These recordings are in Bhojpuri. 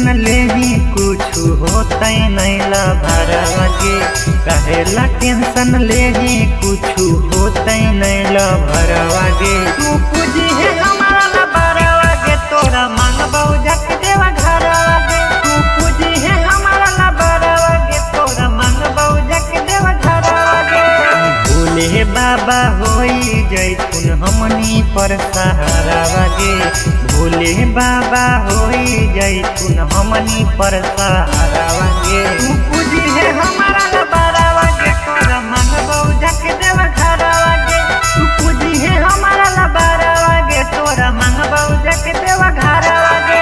टेंशन ले ही कुछ होता नैला भरवा के कहेला टेंशन ले ही कुछ होता नैला भरवा के तू पूजी है हमारा भरवा के तोरा मांगबौ जक देवा घरवा के तू पूजी है हमारा भरवा के तोरा मांगबौ जक देवा घरवा के भोले बाबा होई जैतुन हमनी पर सहारा गे भोले बाबा होई जैतुन हमनी पर सहारा गे तू पूजी है हमारा बारावा गे तोरा मांगबौ जक देवा घरवा गे तू पूजी है हमारा बारावा गे तोरा मांगबौ जक देवा घरवा गे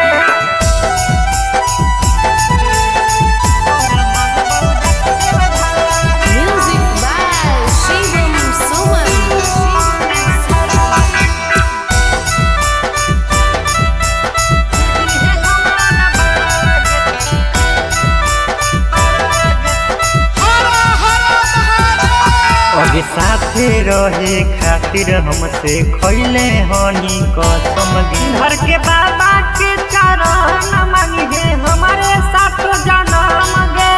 अगे साथे रहे खातिर हमसे खैले हनी कसम गे घर के बाबा के चरण मांगी गे हमारे साथ जन्म गे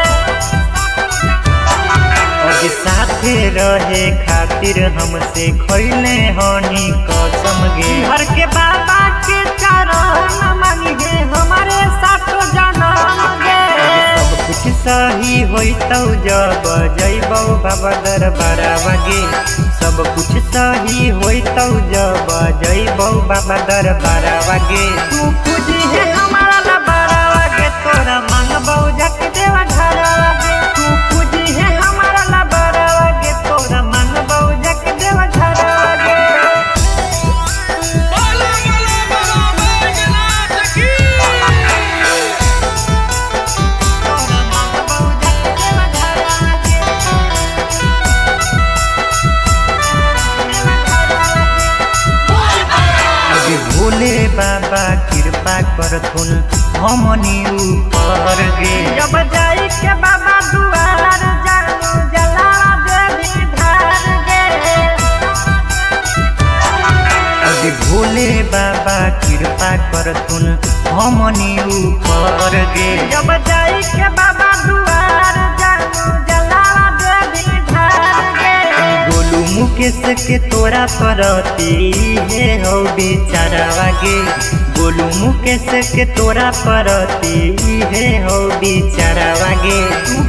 अगे साथे रहे खातिर हमसे खैले हनी कसम गे घर के बाबा के चरण मांगी गे हमारे साथ जन्म गे कुछ सही होइतौ जब जइबौ बाबा दरबारवा गे सब कुछ सही होइतौ जब जइबौ बाबा दरबारवा गे तू पूजी है हमारा बारावा गे तोरा मांगबौ जक देवा घरवा गे तू पूजी है हमारा बारावा गे तोरा मांगबौ जक देवा घरवा गे भोले बाबा कृपा करथुन हमनी ऊपर गे जब जाई के बाबा दुआर जानू जला देवी धार गे अगे भोले बाबा कृपा करथुन हमनी ऊपर गे जब जाई के बाबा दुआर जानू जला देवी धार गे गोलू मुकेश के तोरा परती हे हो बेचारवा गे गोलू मुकेश के तोरा परती हे हो बेचारवा गे।